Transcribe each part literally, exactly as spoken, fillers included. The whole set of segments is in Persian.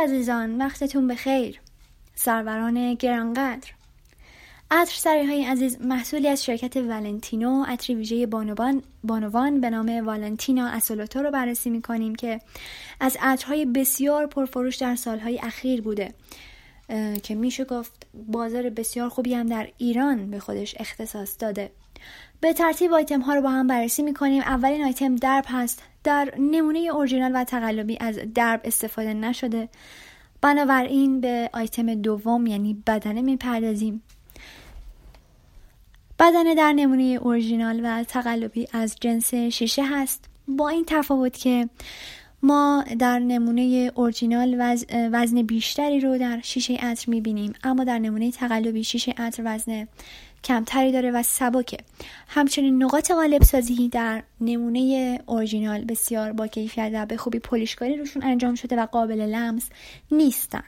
عزیزان، وقتتون بخیر. سروران گرانقدر، عطر سریهای عزیز محصولی از شرکت والنتینو، عطر ویژه بانوان بانوان به نام والنتینا اسولوتو رو بررسی می‌کنیم که از عطرهای بسیار پرفروش در سالهای اخیر بوده که میشه گفت بازار بسیار خوبی هم در ایران به خودش اختصاص داده. به ترتیب آیتم ها رو با هم بررسی می‌کنیم. اولین آیتم درب هست. در نمونه اورجینال و تقلبی از درب استفاده نشده، بنابراین به آیتم دوم یعنی بدنه میپردازیم. بدنه در نمونه اورجینال و تقلبی از جنس شیشه هست، با این تفاوت که ما در نمونه اورجینال وز... وزن بیشتری رو در شیشه عطر میبینیم، اما در نمونه تقلبی شیشه عطر وزن کمتری داره و سبکه. همچنین نقاط قالب سازی در نمونه اورجینال بسیار با کیفیت و به خوبی پولیشکاری روشون انجام شده و قابل لمس نیستن.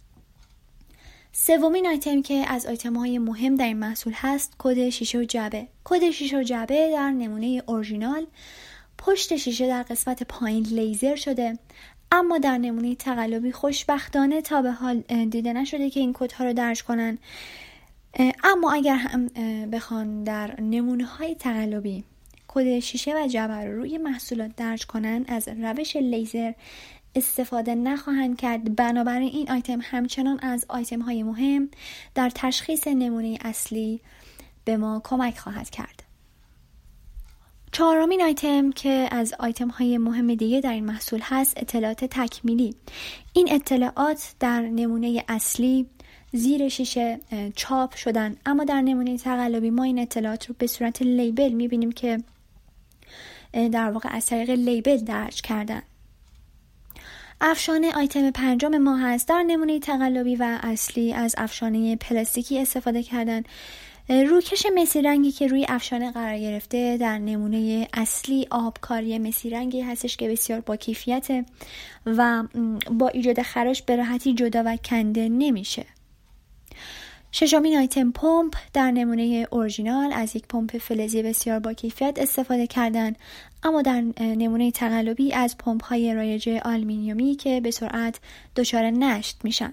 سومین آیتم که از آیتم های مهم در این محصول هست کد شیشه و جعبه. کد شیشه و جعبه در نمونه اورجینال پشت شیشه در قسمت پایین لیزر شده، اما در نمونه تقلبی خوشبختانه تا به حال دیده نشده که این کدها رو درج کنن. اما اگر هم بخوان در نمونه های تقلبی کد شیشه و جعبه رو روی محصولات درج کنن، از روش لیزر استفاده نخواهند کرد. بنابراین این آیتم همچنان از آیتم های مهم در تشخیص نمونه اصلی به ما کمک خواهد کرد. چهارمین آیتم که از آیتم های مهم دیگه در این محصول هست اطلاعات تکمیلی. این اطلاعات در نمونه اصلی زیر شیشه چاپ شدن، اما در نمونه تقلبی ما این اطلاعات رو به صورت لیبل میبینیم که در واقع از طریق لیبل درج کردن. افشانه آیتم پنجم ما هست. در نمونه تقلبی و اصلی از افشانه پلاستیکی استفاده کردن. روکش مسی رنگی که روی افشانه قرار گرفته در نمونه اصلی آبکاری مسی رنگی هستش که بسیار با کیفیته و با ایجاد خراش به راحتی جدا و کنده نمیشه. ششمین آیتم پمپ. در نمونه اورجینال از یک پمپ فلزی بسیار با کیفیت استفاده کردن، اما در نمونه تقلبی از پمپ های رایج آلومینیومی که به سرعت دچار نشت میشن.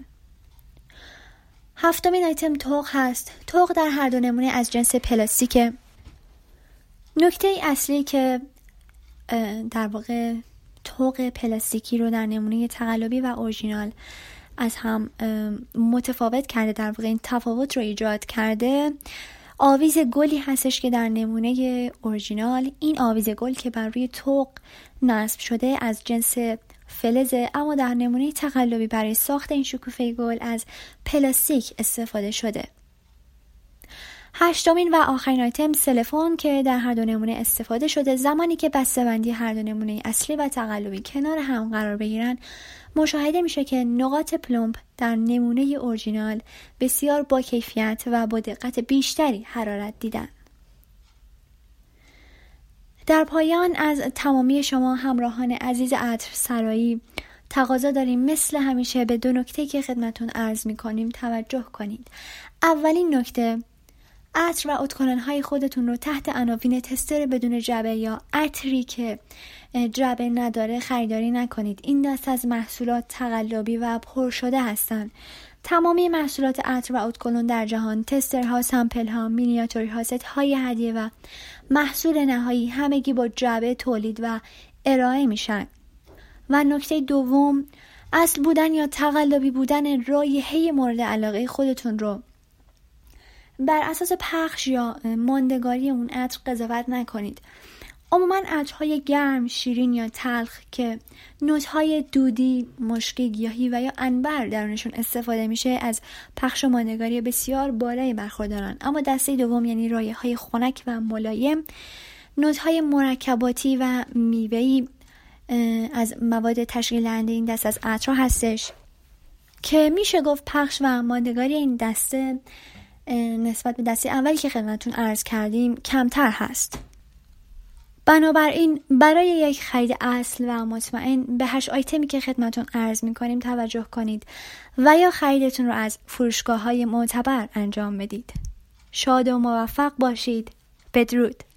هفتمین آیتم توق هست. توق در هر دو نمونه از جنس پلاستیکه. نکته اصلی که در واقع توق پلاستیکی رو در نمونه تقلبی و اورجینال از هم متفاوت کرده، در واقع این تفاوت رو ایجاد کرده، آویز گلی هستش که در نمونه اورجینال این آویز گل که بر روی توق نصب شده از جنس فلزه، اما در نمونه تقلبی برای ساخت این شکوفه گل از پلاستیک استفاده شده. هشتمین و آخرین آیتم سلفون که در هر دو نمونه استفاده شده. زمانی که بسته‌بندی هر دو نمونه اصلی و تقلبی کنار هم قرار بگیرن، مشاهده میشه که نقاط پلمپ در نمونه اورجینال بسیار با کیفیت و با دقت بیشتری حرارت دیدن. در پایان از تمامی شما همراهان عزیز عطر سرایی تقاضا داریم مثل همیشه به دو نکته که خدمتون عرض میکنیم توجه کنید. اولین نکته، عطر و ادکلن‌های خودتون رو تحت عناوین تستر بدون جعبه یا عطری که جعبه نداره خریداری نکنید. این دست از محصولات تقلبی و پر شده هستند. تمامی محصولات عطر و ادکلن در جهان، تسترها، سامپل‌ها، مینیاتورها، ست‌های هدیه و محصول نهایی همگی با جعبه تولید و ارائه میشن. و نکته دوم، اصل بودن یا تقلبی بودن رایحه مورد علاقه خودتون رو بر اساس پخش یا ماندگاری اون عطر قضاوت نکنید. عموما عطرهای گرم، شیرین یا تلخ که نوت‌های دودی، مشکی، گیاهی و یا عنبر درونشون استفاده میشه از پخش و ماندگاری بسیار بالایی برخوردارن، اما دسته دوم یعنی رایحه‌های خنک و ملایم، نوت‌های مرکباتی و میوه‌ای از مواد تشکیل دهنده این دسته از عطرها هستش که میشه گفت پخش و ماندگاری این دسته نسبت به دسته اولی که خدمتتون عرض کردیم کمتر هست. بنابراین برای یک خرید اصل و مطمئن به هشت آیتمی که خدمتتون عرض میکنیم توجه کنید و یا خریدتون رو از فروشگاه‌های معتبر انجام بدید. شاد و موفق باشید. بدرود.